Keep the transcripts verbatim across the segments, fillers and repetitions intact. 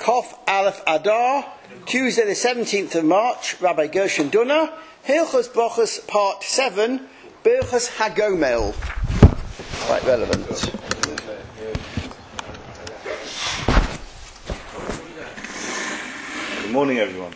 Kof Aleph Adar, Tuesday the seventeenth of March, Rabbi Gershon Dunner, Hilchos Brochus Part seven, Birchos Hagomel. Quite relevant. Good morning, everyone.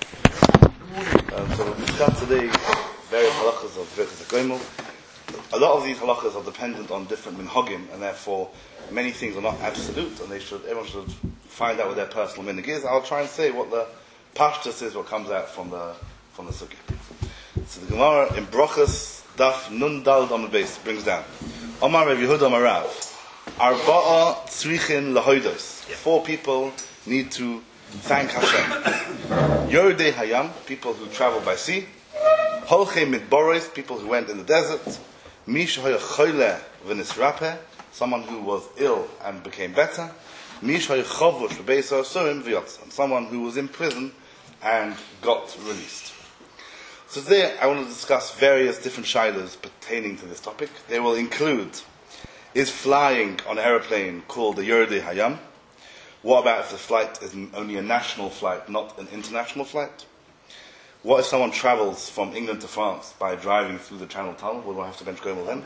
Um, so we'll discuss today various halachas of Birchos Hagomel. A lot of these halachas are dependent on different minhagim, and therefore many things are not absolute, and they should everyone should find out what their personal minhag is. I'll try and say what the pashtus is, what comes out from the from the sukkah. So the Gemara in Brochus Daf Nun Dal Amud Beis brings down Omar Rav Yehuda Marav Arba'a Tzrichin Lahodos. Four people need to thank Hashem. Yordei Hayam, people who travel by sea. Holchei Midboros, people who went in the desert. Mish Hoya Choyle V'Nisrape, someone who was ill and became better. Mish Hoya Chovush V'Beis Ha'asurim V'Yotz, and someone who was in prison and got released. So today I want to discuss various different shilas pertaining to this topic. They will include: is flying on an aeroplane called the Yordei Hayam? What about if the flight is only a national flight, not an international flight? What if someone travels from England to France by driving through the Channel Tunnel? Would one have to bench Gomel then?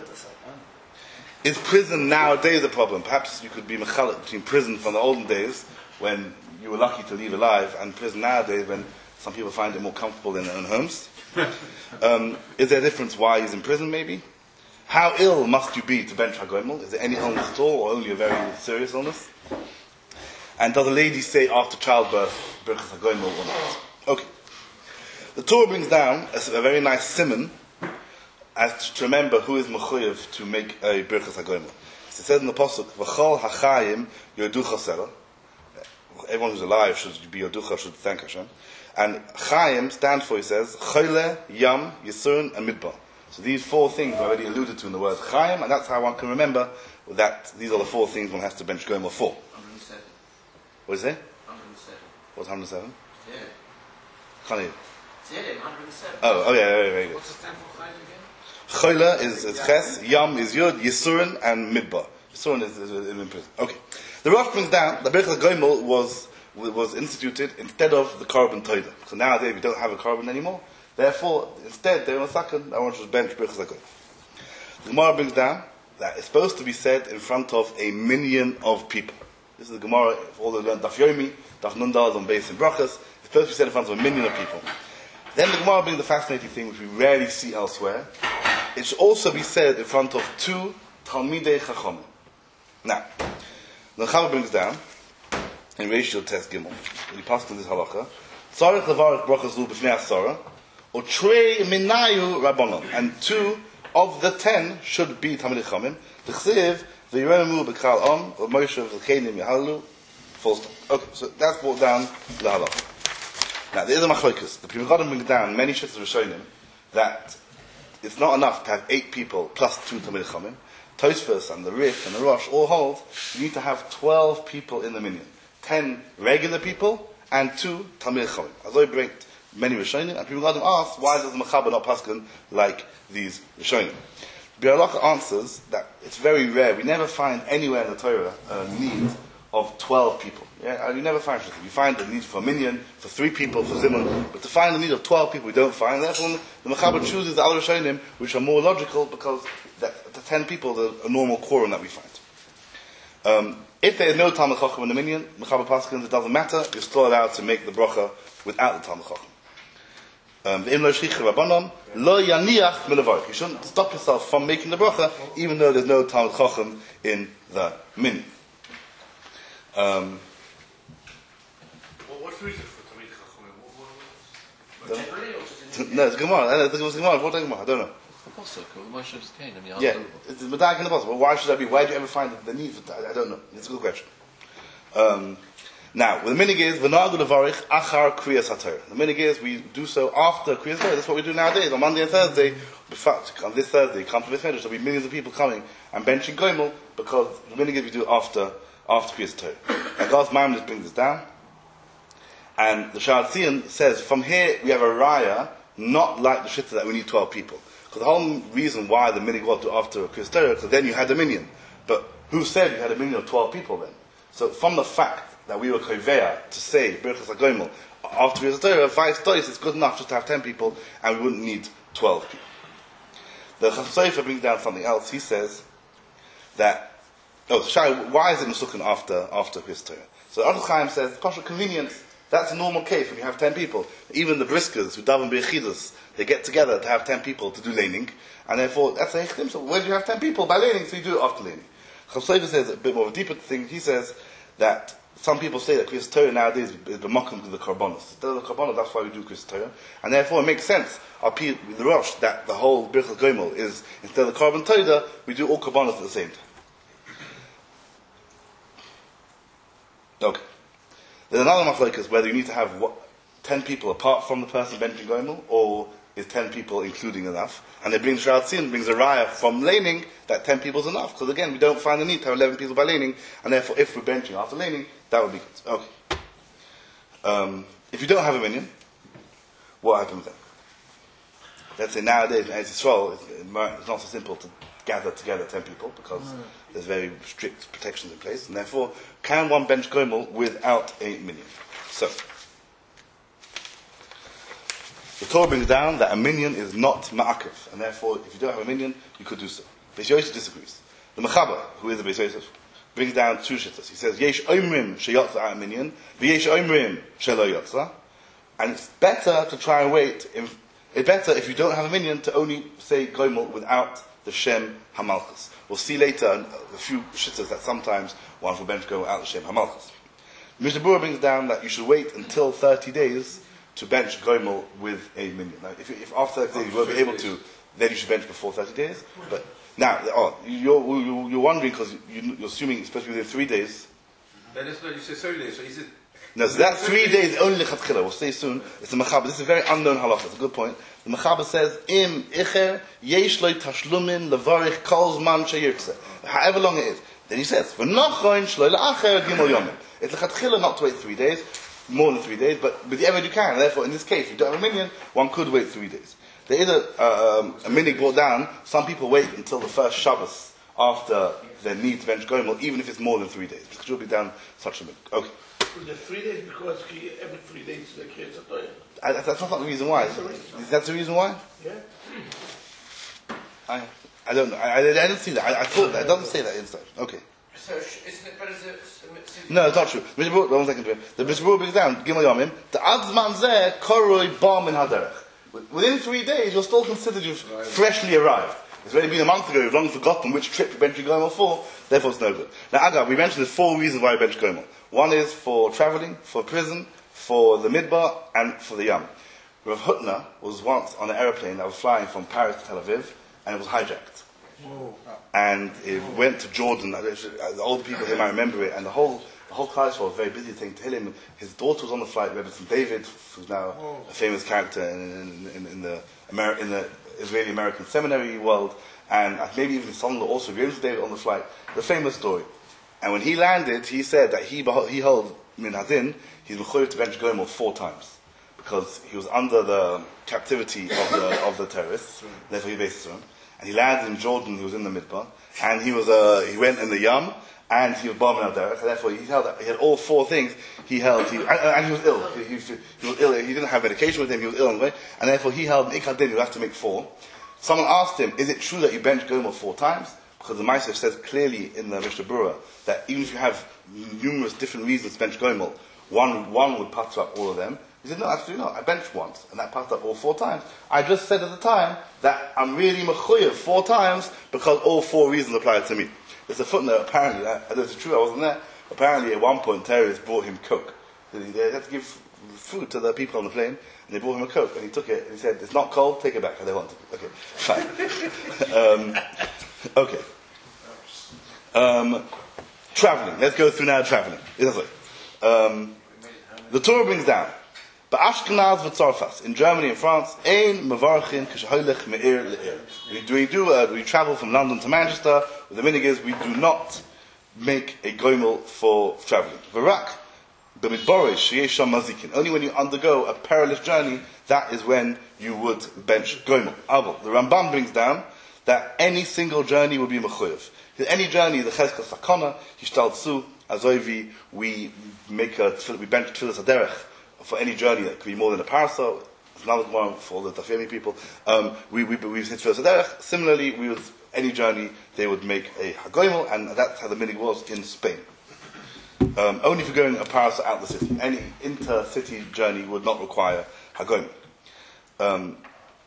Is prison nowadays a problem? Perhaps you could be mechalek between prison from the olden days, when you were lucky to leave alive, and prison nowadays, when some people find it more comfortable in their own homes. um, is there a difference why he's in prison, maybe? How ill must you be to bench Hagomel? Is there any illness at all, or only a very serious illness? And does a lady say after childbirth, Birchos Hagomel or not? Okay. The Torah brings down a, a very nice simon as to remember who is mechuyev to make a Birchos Hagomel. So it says in the pasuk, "V'chol hachayim yoducha sela." Everyone who's alive should be yoducha, should thank Hashem. And chayim stands for, he says, choyle, yam, yisurin, and midbar. So these four things are already alluded to in the word chayim, and that's how one can remember that these are the four things one has to bench Gomel for. one hundred seven. What is it? one hundred seven. What's one hundred seven? Yeah. Can't hear. Zedek, one hundred seven. Oh, oh yeah, very, very good. What's the stand for chayim again? Choyle is, is ches, yam is yud, yisurin, and midbar. Yisurin is, is, is in prison. Okay. The Rosh brings down that Birchos Hagomel was was instituted instead of the carbon toilet. So nowadays we don't have a carbon anymore. Therefore, instead, they were second, I want to bench Birchos Hagomel. The Gemara brings down that it's supposed to be said in front of a million of people. This is the Gemara, for all the learned Daf Yomi, Daf Nun Dal on Beis in Brachas. It's supposed to be said in front of a million of people. Then the Gemara brings the fascinating thing, which we rarely see elsewhere. It should also be said in front of two Talmidei Chachomim. Now, the Chava brings down in Reishil Tes Gimel, when he passed on this halacha, Tzarech levarach brachas lu b'fnei asara, or trei minayu rabbanon, and two of the ten should be Talmidei Chachamim. The Chsiv, the Yeremu b'kal om, or Moshe v'kenim yahalu, full stop. Okay, so that's brought down the halacha. Now, there is a machlokus. The Pri Megadim brings down many shittas Rishonim that it's not enough to have eight people plus two Talmidei Chachamim. Tosfos and the Rif and the Rosh all hold you need to have twelve people in the minyan. Ten regular people and two Talmidei Chachamim. As I bring many Rishonim, and people got them asked, why does the Mechaber not paskin like these Rishonim? Bialach answers that it's very rare. We never find anywhere in the Torah a need of twelve people. Yeah, you never find it. You find the need for a minyan, for three people, for Zimun, but to find the need of twelve people, we don't find. Therefore, the Mechaber chooses the other Rishonim, which are more logical, because the, the ten people are a normal quorum that we find. Um, if there is no Talmid Chacham in the minyan, Mechaber Paskins, it doesn't matter. You're still allowed to make the bracha without the Talmid Chacham. V'im lo shchicha rabbanon lo yaniach milevarich. You shouldn't stop yourself from making the bracha, even though there's no Talmid Chacham in the minyan. Um, well, what's the reason for Talmidei Chachamim? Generally, or just in no, it's Gemara. It's Gemara. What Gemara? I don't know. Yeah, it's the Medag in the Pasuk. Well, why should I be? Why do you ever find the need for that? I don't know. It's a good question. Um, now, the minig is v'na'agu levarich achar kriyas haTorah. The minig is we do so after kriyas haTorah. That's what we do nowadays. On Monday and Thursday, in fact, on this Thursday, come to this Medrash, there'll be millions of people coming and benching Gomel, because the minig is we do after after kriyas haTorah. Now, God's Maimonides brings this down, and the Sha'ar Tzion says from here we have a raya, not like the shitta that we need twelve people. Because the whole reason why the minig was to after kriyas haTorah, because then you had a minyan. But who said you had a minyan of twelve people then? So from the fact that we were koveya to say Birchas HaGomel after Birchas Torah, vice dois, it's good enough just to have ten people, and we wouldn't need twelve people. The Chasam Sofer brings down something else. He says that, oh, so Shai, why is it Mesukhin after after Birchas Torah? So Aruch Chaim says, partial convenience. That's a normal case when you have ten people. Even the briskers who daven b'yechidus, they get together to have ten people to do laning, and therefore that's a hechtim. So when you have ten people by laning, so you do it after laning. Chasam Sofer says a bit more of a deeper thing. He says that some people say that Kriyas Torah nowadays is the makom to the karbonos. Instead of the karbonos, that's why we do Kriyas Torah, and therefore it makes sense. Our the Rosh that the whole Birchas Gomel is instead of the carbon Torah, we do all karbonos at the same time. Okay. There's another machlokes whether you need to have what, ten people apart from the person benching Gomel, or is ten people including enough? And they bring Shraat Sin, brings a raya from laning that ten people is enough. Because again, we don't find the need to have eleven people by laning, and therefore if we're benching after laning, that would be good. Okay. Um, if you don't have a minion, what happens then? Let's say nowadays in Eretz Yisrael, it's, it's not so simple to gather together ten people because mm. there's very strict protections in place, and therefore, can one bench Gomel without a minion? So, the Torah brings down that a minion is not ma'akev, and therefore, if you don't have a minion, you could do so. Beis Yosef disagrees. The Mechaber, who is the Beis Yosef, brings down two shittas. He says, Yesh omrim sheyotza a minion, v'yesh omrim shelo yotza, and it's better to try and wait. In, it's better if you don't have a minion to only say Gomel without the Shem Hamalchus. We'll see later a few shittas that sometimes one will bench go out the Shem Hamalchus. Mishnah Berurah brings down that you should wait until thirty days to bench Gomel with a minion. Now, if, if after thirty days you won't be able to, then you should bench before thirty days. But now, oh, you're, you're wondering because you're assuming, especially within three days. Then it's not, you say thirty days, so is it? No, so that three days only lechatchila. We'll say soon. It's the Mechaber. This is a very unknown halacha. It's a good point. The Mechaber says, "Im icher yesh lo tashlumin levarich kol zman sheyirtze." However long it is. Then he says, "V'nochoin shlo la'acher gimel yomim." It's lechatchila not to wait three days, more than three days, but but ever you can. Therefore, in this case, if you don't have a minion, one could wait three days. There is a uh, um, a minig brought down. Some people wait until the first Shabbos after their need to bench Gomel, even if it's more than three days, because you'll be down such a minig. Okay. The three days because every three days the kids are doing. I, that's not the reason why. That's the reason. Is that the reason why? Yeah. I I don't know. I, I, I didn't see that. I, I thought that. It doesn't say that inside. Okay. So, isn't it better to... No, it's not true. Mishnah Berurah, one second. The Mishnah Berurah brings down, Gimel Yomim, the Adzman Zeh Koroi Bam in Haderech. Within three days, you're still considered you've freshly arrived. It's already been a month ago, you've long forgotten which trip you bench Gomel for, therefore it's no good. Now, Agab, we mentioned there's four reasons why you bench Gomel. One is for travelling, for prison, for the Midbar, and for the Yam. Rav Hutner was once on an aeroplane that was flying from Paris to Tel Aviv, and it was hijacked. Whoa. And it went to Jordan. The older people here might remember it, and the whole the whole class was very busy thing to tell him. His daughter was on the flight, Rebbe David, who's now Whoa. a famous character in, in, in, in the Ameri- in the Israeli American seminary world, and maybe even his son-in-law also, Rebbe David on the flight. The famous story. And when he landed, he said that he he held Min Hadin, he's mechuyev to bench Gomel four times because he was under the captivity of the of the terrorists. Therefore, he based him. And he landed in Jordan. He was in the Midbar, and he was uh, he went in the Yam, and he was bombing out there. And therefore, he held he had all four things. He held, he, and, and he was ill. He, he, he was ill. He didn't have medication with him. He was ill anyway, and therefore he held Ikad Din. You have to make four. Someone asked him, "Is it true that you bench Gomel four times?" Because the Ma'aseh says clearly in the Mishnah Berurah that even if you have numerous different reasons to bench Gomel, one one would patter up all of them. He said, no, absolutely not. I benched once, and that passed up all four times. I just said at the time that I'm really mechuyev four times because all four reasons apply to me. There's a footnote, apparently, I, I don't know if it's true, I wasn't there. Apparently, at one point, terrorists brought him Coke. They had to give food to the people on the plane, and they brought him a Coke, and he took it, and he said, it's not cold, take it back. I don't want it. Okay, fine. um, okay. Um, traveling. Let's go through now traveling. Um, the Torah brings down, but Ashkenaz v'Tzarfas in Germany and France, ein mevarchin k'shaholech me'ir le'ir. We do we do uh, we travel from London to Manchester. The minig is we do not make a gomel for traveling. V'rak b'midborish sheyesh sham mazikin. Only when you undergo a perilous journey, that is when you would bench gomel. Aval. The Rambam brings down that any single journey would be mechuyev. Any journey, the cheskas sakana, hishtaltsu, azoivi, we make a, we bench tefillas aderech for any journey that could be more than a parasol. Another one for the Tafemi people. Um, we we we said tefillas aderech. Similarly, we would any journey they would make a hagoimel, and that's how the minig was in Spain. Um, only for going a parasol out the city. Any inter-city journey would not require hagoimel. Um,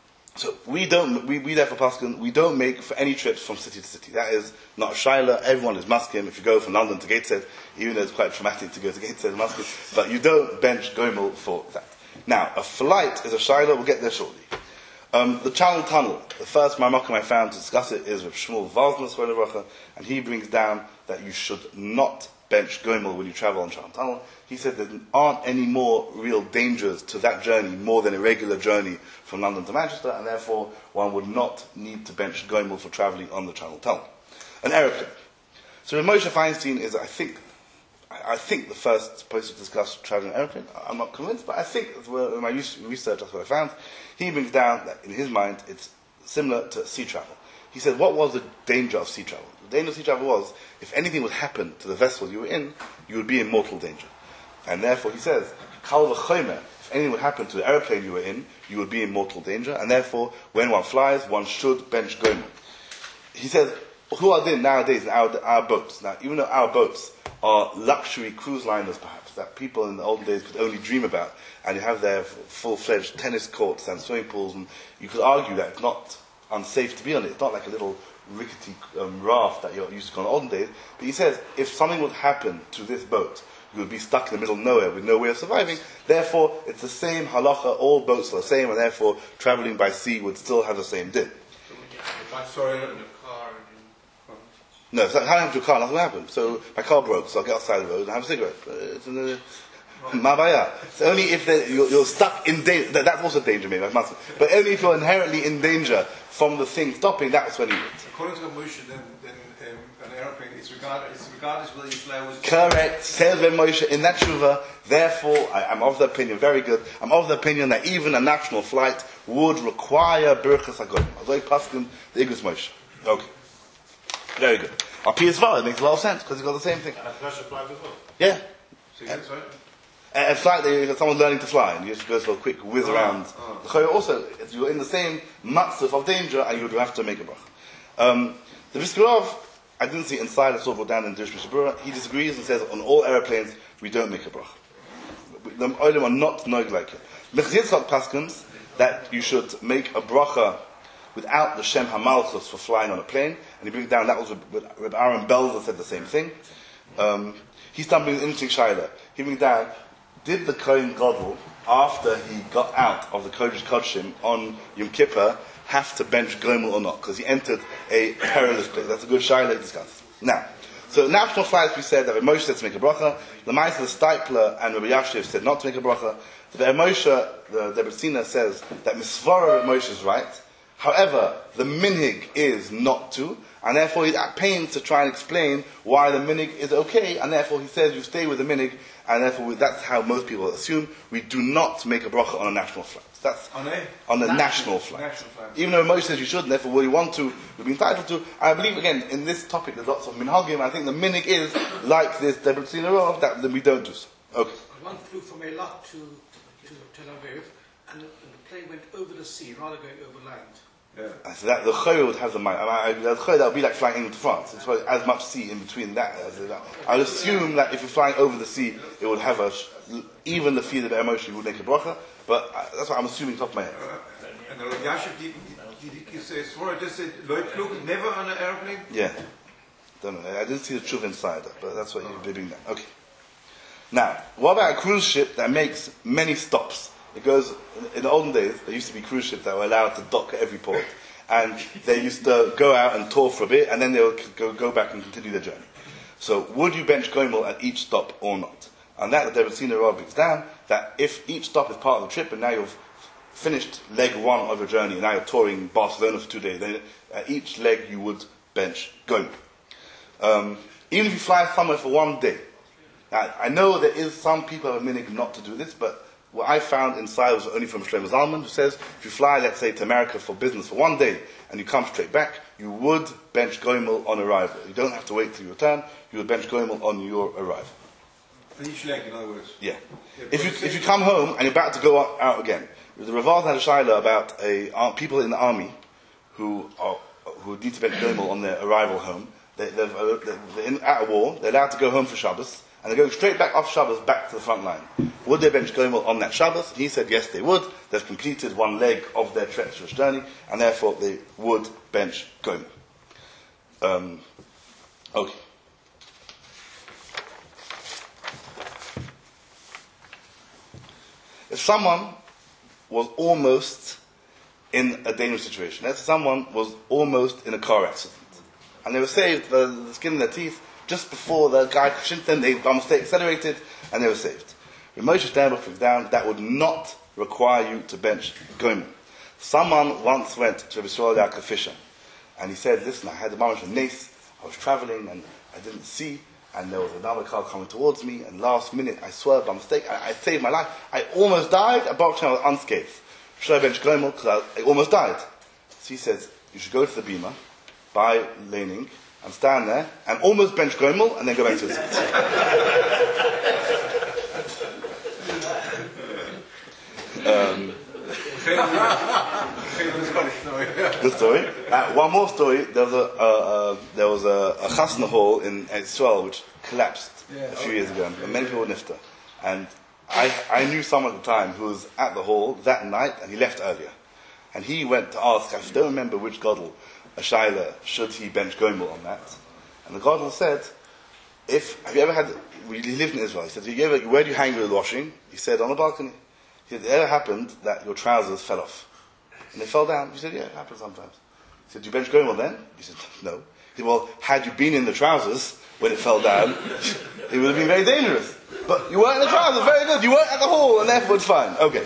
So we don't, we, we therefore Paskin, we don't make for any trips from city to city. That is not a shaila. Everyone is maskim. If you go from London to Gateshead, even though it's quite traumatic to go to Gateshead, maskim, but you don't bench gomel for that. Now, a flight is a shaila. We'll get there shortly. Um, the Channel Tunnel. The first Marmakim I found to discuss it is with Shmuel Valzner, and he brings down that you should not bench gomel when you travel on Channel Tunnel. He said there aren't any more real dangers to that journey more than a regular journey from London to Manchester, and therefore one would not need to bench gomel for travelling on the Channel Tunnel. An aeroplane. So Moshe Feinstein is, I think, I think the first place to discuss travelling an aeroplane. I'm not convinced, but I think in my research that's what I found. He brings down that in his mind it's similar to sea travel. He said, what was the danger of sea travel? The danger of sea travel was, if anything would happen to the vessel you were in, you would be in mortal danger. And therefore, he says, Kal v'chomer, if anything would happen to the aeroplane you were in, you would be in mortal danger. And therefore, when one flies, one should bench gomel. He says, who are there nowadays in our, our boats? Now, even though our boats are luxury cruise liners, perhaps, that people in the olden days could only dream about, and you have their full-fledged tennis courts and swimming pools, and you could argue that it's not unsafe to be on it. It's not like a little rickety um, raft that you're used to on the olden days. But he says, if something would happen to this boat, you would be stuck in the middle of nowhere with no way of surviving. Therefore, it's the same halacha, all boats are the same, and therefore, travelling by sea would still have the same din. If I saw it in a car and you... No, so how happens to your car? Nothing will happen. So, my car broke, so I'll get outside the road and have a cigarette. Uh, It's in the... Mabaya. It's only if you're, you're stuck in danger, that, that's also danger maybe, I must, but only if you're inherently in danger from the thing stopping, that's when you would. According to Moshe, then, then um, an aeroplane, it's regarded, it's regardless whether you fly with... Correct. Says Ben Moshe in that tshuva. Therefore, I, I'm of the opinion, very good, I'm of the opinion that even a national flight would require Birchas HaGoyim. Azoi Paskin, the Igros Moshe. Okay. Very good. Our P S V, it makes a lot of sense, because it's got the same thing. And a commercial flight as well. Yeah. So you sorry? A flight, they, someone's learning to fly, and you just go for a quick whiz Oh, around. oh. The Chayah also, you're in the same matzah of danger, and you would have to make a brach. Um, the Viskarov, I didn't see inside, I saw it down in Dirish Mishabura, he disagrees and says on all aeroplanes, we don't make a brach. The Olim are not knowing like it. Mechzitzchak paskins, that you should make a bracha without the Shem HaMalchus for flying on a plane, and he brings down, that was with, with Aaron Belzer said the same thing. Um, he's done an interesting shayla. He brings down, did the Kohen Gadol, after he got out of the Kodesh Kodshim on Yom Kippur, have to bench gomel or not? Because he entered a perilous place. That's a good shayla to discuss. Now, so national flights we said that Rabbi Moshe said to make a bracha. The Ma'aser the Stipler and Rabbi Yashiv said not to make a bracha. The Rabbi Moshe, the Rebbe Tzina says that Misvara Rabbi Moshe is right. However, the minhag is not to, and therefore he's at pains to try and explain why the minhag is okay, and therefore he says you stay with the minhag, and therefore we, that's how most people assume. We do not make a bracha on a national flight. That's On a? on a national, National- flight. national flight. Even though Moshe says you should, and therefore what you want to, you'll be entitled to. I believe again in this topic there's lots of minhagim. I think the minhag is like this Deborah Tzina that, that we don't do so. Okay. One flew from Eilat to, to Tel Aviv, and the, and the plane went over the sea rather than going over land. Yeah. And so that the Choy would have the mind. I mean, the Choy that would be like flying England to France. It's probably as much sea in between that as that. I would assume that if you're flying over the sea, it would have a even the fear of emotion would make a bracha. But uh, that's what I'm assuming top of my head. And the Rabbi Yashiv, did, did, did he say, Svara just said, Lloyd Klug, never on an aeroplane? Yeah, don't know. I didn't see the truth inside that, but that's what you're doing now. Okay. Now, what about a cruise ship that makes many stops? It goes, in the olden days, there used to be cruise ships that were allowed to dock at every port. And they used to go out and tour for a bit, and then they would go, go back and continue their journey. So, would you bench gomel at each stop or not? And that, the Rebbe Tzina Rav brings down, that if each stop is part of the trip, and now you've finished leg one of your journey, and now you're touring Barcelona for two days, then at each leg you would bench gomel. Um, even if you fly somewhere for one day. Now, I know there is some people have a minhag not to do this, but what I found inside was only from Shlomo Zalman, who says if you fly, let's say, to America for business for one day and you come straight back, you would bench goimel on arrival. You don't have to wait till you return. You would bench goimel on your arrival. And you schleck, in other words. Yeah. Yeah, If you but if you come home and you're about to go out, out again, the Ravad had a shaila about a uh, people in the army who are who need to bench goimel on their arrival home. They, they're, they're they're in, at a war. They're allowed to go home for Shabbos, and they're going straight back off Shabbos back to the front line. Would they bench goimel on that Shabbos? He said yes, they would. They've completed one leg of their treacherous journey, and therefore they would bench goimel. Um, okay. If someone was almost in a dangerous situation, if someone was almost in a car accident, and they were saved, the, the skin in their teeth, just before the guy shot them, they by mistake accelerated, and they were saved. When Moshe Sternbuch brings down, that would not require you to bench goimel. Someone once went to Yisrael Yaakov Fisher, and he said, listen, I had a mamash and nace, I was traveling, and I didn't see, and there was another car coming towards me, and last minute I swerved by mistake, I, I saved my life, I almost died, I Baruch Hashem, I was unscathed. Should I bench goimel? Because I, I almost died. So he says, you should go to the bima, buy laning, and stand there, and almost bench goimel, and then go back to the seat. um, Good story. Uh, one more story. There was a uh, uh, there was a, a chasna hall in Israel which collapsed a few years ago, and many people nifta. And I I knew someone at the time who was at the hall that night, and he left earlier. And he went to ask, I don't remember which gadol, a shaila, should he bench goimel on that? And the gadol said, if have you ever had? He lived in Israel. He said, you ever, where do you hang your washing? He said, on the balcony. He said, it ever happened that your trousers fell off? And they fell down. He said, yeah, it happens sometimes. He said, do you bench goimel then? He said, no. He said, well, had you been in the trousers when it fell down, it would have been very dangerous. But you weren't in the trousers, very good. You weren't at the hall, and therefore it's fine. Okay.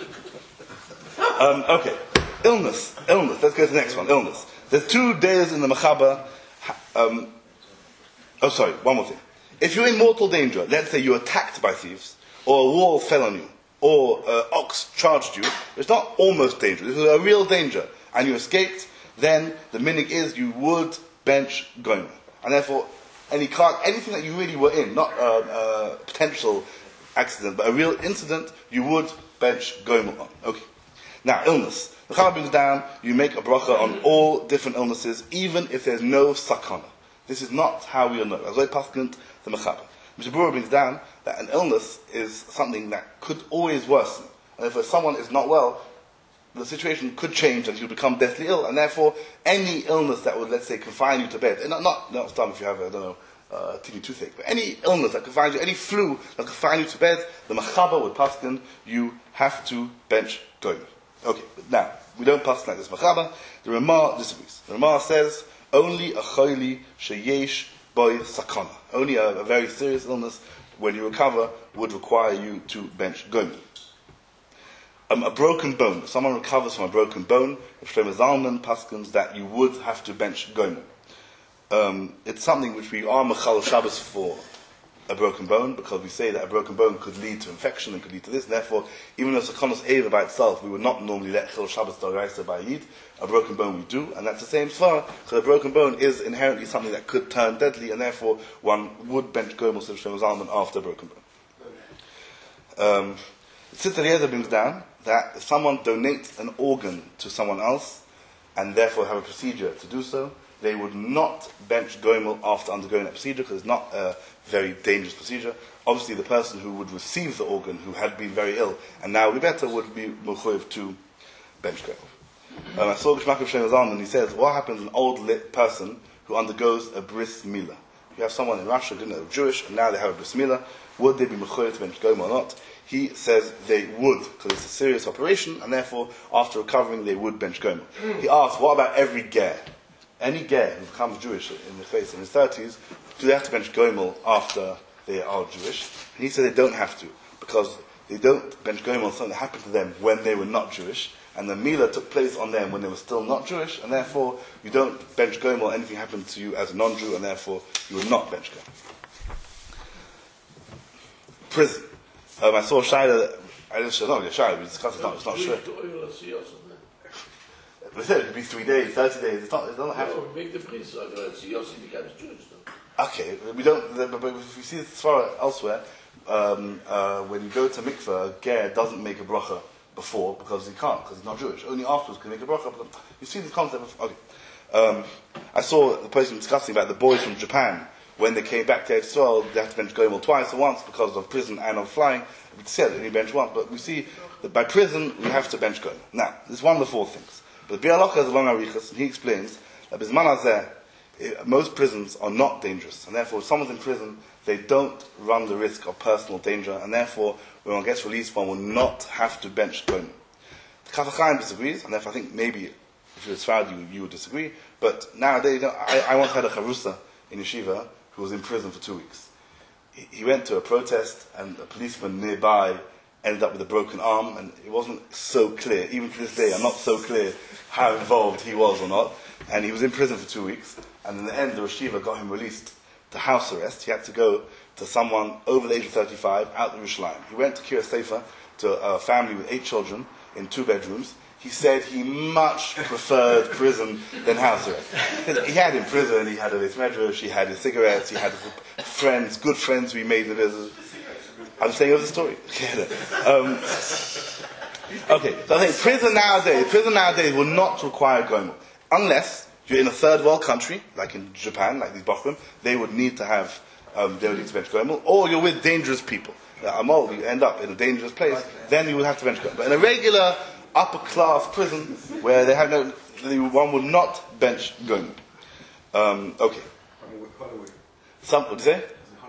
Um, okay. Illness. Illness. Let's go to the next one. Illness. There's two days in the Mechaba. Um, oh, sorry. One more thing. If you're in mortal danger, let's say you're attacked by thieves, or a wall fell on you, or uh, ox charged you, it's not almost dangerous, it's a real danger, and you escaped, then the minig is you would bench goimel. And therefore, any car, anything that you really were in, not a, a potential accident, but a real incident, you would bench goimel on. Okay. Now, illness. The Chama brings down, you make a bracha on all different illnesses, even if there's no sakana. This is not how we know. As I paskent the Mechaba. Mister Brewer brings down that an illness is something that could always worsen. And if someone is not well, the situation could change and you become deathly ill. And therefore, any illness that would, let's say, confine you to bed, and not, not, not if you have, I don't know, uh, teeny toothache, but any illness that confines you, any flu that confine you to bed, the Mechaba would paskin, you have to bench goimel. Okay, but now, we don't paskin like this Mechaba. The Ramah disagrees. The Ramah says, only a choili sheyesh boy sakana. Only a, a very serious illness, when you recover, would require you to bench goimel. Um, a broken bone. If someone recovers from a broken bone, if Shlomo Zalman paskins that you would have to bench goimel. Um, it's something which we are mechal Shabbos for a broken bone, because we say that a broken bone could lead to infection and could lead to this. And therefore, even though Sakanos Eva by itself, we would not normally let Chil Shabbos D'Oraisa by Yid. A broken bone we do, and that's the same svara. So a broken bone is inherently something that could turn deadly, and therefore one would bench goimel Siv Shlomo Zalman after a broken bone. Um, Tzitz Eliezer brings down that if someone donates an organ to someone else, and therefore have a procedure to do so, they would not bench goimel after undergoing that procedure, because it's not a very dangerous procedure. Obviously, the person who would receive the organ, who had been very ill, and now would be better, would be mechuyev to bench goimel. Um, I saw Geshmak of Shlomo Zalman, and he says, what happens to an old lit person who undergoes a bris milah? You have someone in Russia, didn't know, Jewish, and now they have a bris milah. Would they be mechuyev to bench goimel or not? He says they would, because it's a serious operation, and therefore, after recovering, they would bench goimel. He asks, what about every ger? Any ger who becomes Jewish in the face in his thirties, do they have to bench goimel after they are Jewish? And he said they don't have to, because they don't bench goimel on something that happened to them when they were not Jewish, and the milah took place on them when they were still not Jewish, and therefore you don't bench goimel on anything happened to you as a non-Jew, and therefore you will not bench goimel. Prison. Um, I saw Shaila, I didn't show, not really Shaila, we discussed it, not, it's not sure. They said it could be three days, thirty days. It's not. It doesn't have to. No, make the priest, so it's Yossi becomes Jewish. though. Okay, we don't. But but if we see this far elsewhere, um, uh, when you go to mikveh, a ger doesn't make a bracha before because he can't, because he's not Jewish. Only afterwards can he make a bracha. But you see this concept of okay. Um, I saw the person discussing about the boys from Japan when they came back to Israel. They had to bench Goimel twice or once because of prison and of flying. We said only bench once, but we see that by prison we have to bench Goimel. Now, this is one of the four things. But Bialocha has a long arichas, and he explains that Bisman Hazeh, most prisons are not dangerous, and therefore if someone's in prison, they don't run the risk of personal danger, and therefore when one gets released, one will not have to bench Goimel. The Kaf HaChaim disagrees, and therefore I think maybe if you're a Sfarad, you, you would disagree. But nowadays, you know, I, I once had a Charusa in Yeshiva who was in prison for two weeks. He, he went to a protest, and a policeman nearby ended up with a broken arm, and it wasn't so clear. Even to this day, I'm not so clear how involved he was or not. And he was in prison for two weeks, and in the end, the Yeshiva got him released to house arrest. He had to go to someone over the age of thirty-five out in Yerushalayim. He went to Kiryas Sefer to a family with eight children in two bedrooms. He said he much preferred prison than house arrest. He had in prison, he had a Beis Medrash, he had his cigarettes, he had his friends, good friends who he made the business. I'm saying over the story. um, okay, so I think prison nowadays, prison nowadays will not require Goimel. Unless you're in a third world country, like in Japan, like these Bochum, they would need to have, um, they would need to bench Goimel, or you're with dangerous people. Uh, Amol, you end up in a dangerous place, then you would have to bench Goimel. But in a regular upper class prison where they have no, one will not bench Goimel. Um, okay. Some, what do you say?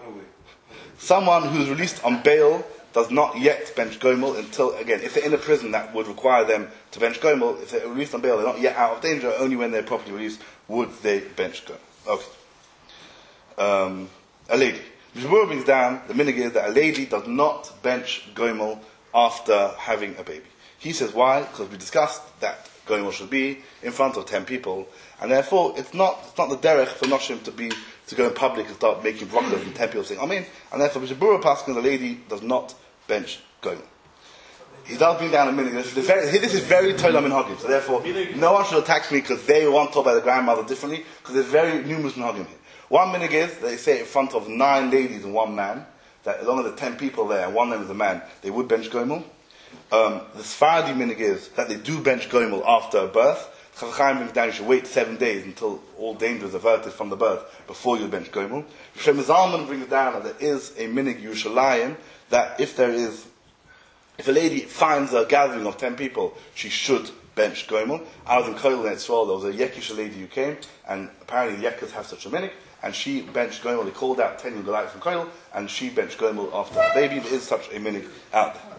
Someone who's released on bail does not yet bench Goimel until, again, if they're in a prison that would require them to bench Goimel, if they're released on bail, they're not yet out of danger, only when they're properly released would they bench Goimel. Okay. Um, a lady. Mishmur brings down, the minhag is that a lady does not bench Goimel after having a baby. He says why? Because we discussed that Goimel should be in front of ten people, and therefore it's not it's not the derech for Noshim to be to go in public and start making brachas and ten people saying Amen, and therefore Mishmur Paskin, the lady does not bench Goimel. He does bring down a minhag. This is very, this is very Tolam Minhagim, so therefore no one should attack me because they want to talk about the grandmother differently, because there's very numerous Minhagim here. One minhag is they say in front of nine ladies and one man, that as long as there are ten people there and one of them is a man, they would bench Goimel. Um, the Sephardi minhag is that they do bench Goimel after a birth. Chaf HaChaim brings down you should wait seven days until all danger is averted from the birth before you bench Goimel. Shem Zalman brings down that there is a minhag Yerushalayim that if there is, if a lady finds a gathering of ten people, she should bench Goimel. I was in Koil in Israel, there was a Yekish lady who came, and apparently Yekas have such a minhag, and she benched Goimel. They called out ten Yugalayim from Koil, and she benched Goimel after her baby. There is such a minhag out there.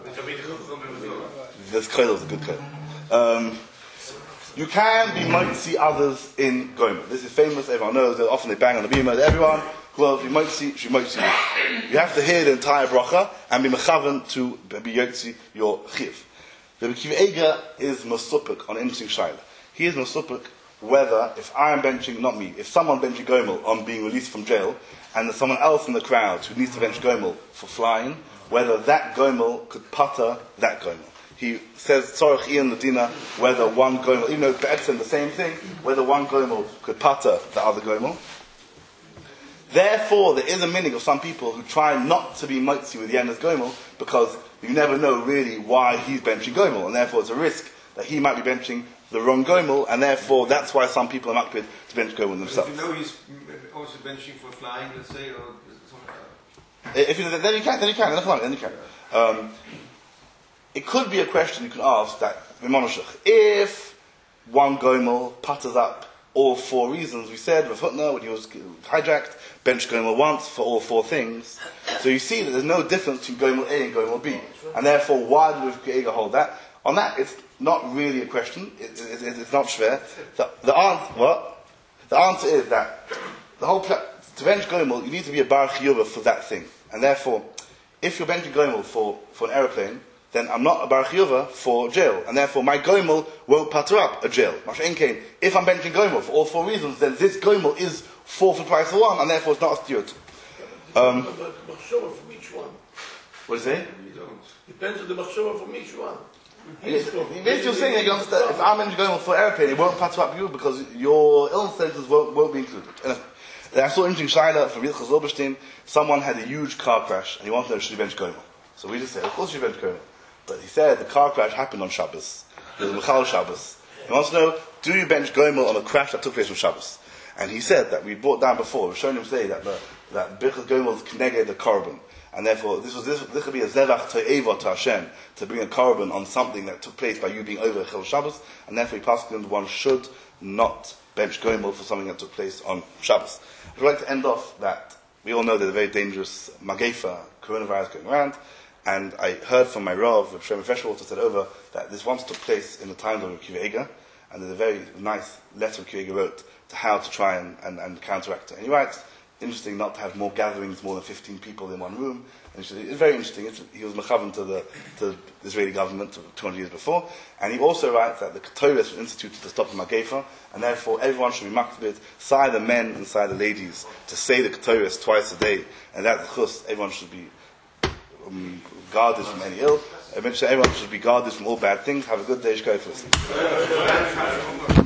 This Koil is a good Koil. Um, you can be might see others in Goimel. This is famous, everyone knows, often they bang on the bima, everyone, well, you might see, she might see you. You have to hear the entire bracha, and be mechaven to be yotzi your chiv. The Akiva Eiger is Masupik on an interesting shaila. He is Masupik whether, if I am benching, not me, if someone benching Goimel on being released from jail, and there's someone else in the crowd who needs to bench Goimel for flying, whether that Goimel could putter that Goimel. He says, Tzorach Ian Ladina, whether one Goimel, even though it's the same thing, whether one Goimel could putter the other Goimel. Therefore, there is a minhag of some people who try not to be mitzi with Yena's Goimel, because you never know really why he's benching Goimel, and therefore it's a risk that he might be benching the wrong Goimel, and therefore that's why some people are makpid to bench Goimel themselves. If you know he's also benching for flying, let's say, or something like that. If you, then you can, then you can, then, then you can. Um, it could be a question you can ask that, if one Goimel putters up all four reasons, we said, Rav Hutner, when he was hijacked, bench Goimel once for all four things. So you see that there's no difference between Goimel A and Goimel B. And therefore, why do Rav Eiger hold that? On that, it's not really a question. It, it, it, it's not schwer. The, the answer, what? The answer is that the whole pla- to bench Goimel, you need to be a bar chiyuva for that thing. And therefore, if you're benching Goimel for, for an aeroplane, then I'm not a bar chiyuva for jail. And therefore, my Goimel won't patter up a jail. If I'm benching Goimel for all four reasons, then this Goimel is four for price of one, and therefore it's not a steward. Um, Depends on the machshava from each one. what is it? Depends on the machshava from each one. Basically, you're saying that you understand, if I'm going on for airplane, it won't patch up you because your illness centers won't, won't be included. And I saw an interesting shaila from Yitzchak Zilberstein. Someone had a huge car crash and he wanted to know should he bench Gomer. So we just said, of course you bench Gomer. But he said the car crash happened on Shabbos. It was Michal Shabbos. He wants to know, do you bench Gomer on a crash that took place on Shabbos? And he said that we brought down before, we've shown him say that the, that Birchas Gomer was connected the korban. And therefore, this was this, this could be a zevach to'eva to Hashem, to bring a korban on something that took place by you being over Chil Shabbos, and therefore he passed on one should not bench gomer for something that took place on Shabbos. I'd like to end off that we all know there's a very dangerous magefa, coronavirus going around, and I heard from my Rav, Shlomo Freshwater, said over that this once took place in the time of Akiva Eiger, and there's a very nice letter Akiva Eiger wrote to how to try and, and, and counteract it. And he writes, interesting not to have more gatherings, more than fifteen people in one room. And it's very interesting. It's, he was mechavan to the, to the Israeli government two hundred years before. And he also writes that the Torah was instituted to stop the Magefa, and therefore everyone should be makbid, side the men and side the ladies, to say the Torah twice a day. And that, of course, everyone should be um, guarded from any ill. Eventually, everyone should be guarded from all bad things. Have a good day. Shkoi for listening.